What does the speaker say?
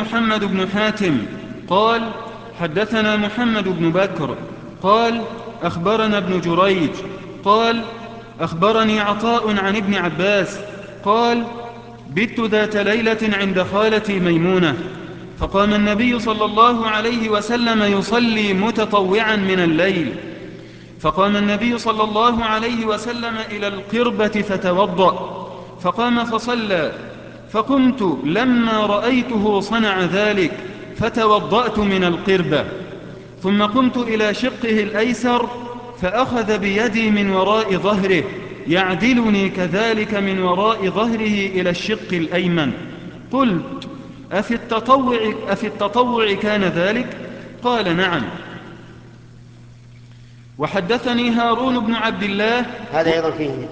محمد بن حاتم قال حدثنا محمد بن بكر قال أخبرنا ابن جريج قال أخبرني عطاء عن ابن عباس قال بت ذات ليلة عند خالتي ميمونة فقام النبي صلى الله عليه وسلم يصلي متطوعا من الليل، فقام النبي صلى الله عليه وسلم إلى القربة فتوضأ فقام فصلى، فقمت لما رأيته صنع ذلك فتوضأت من القربة، ثم قمت إلى شقه الأيسر فأخذ بيدي من وراء ظهره يعدلني كذلك من وراء ظهره إلى الشق الأيمن. قلت أفي التطوع كان ذلك؟ قال نعم. وحدثني هارون بن عبد الله. هذا أيضا فيه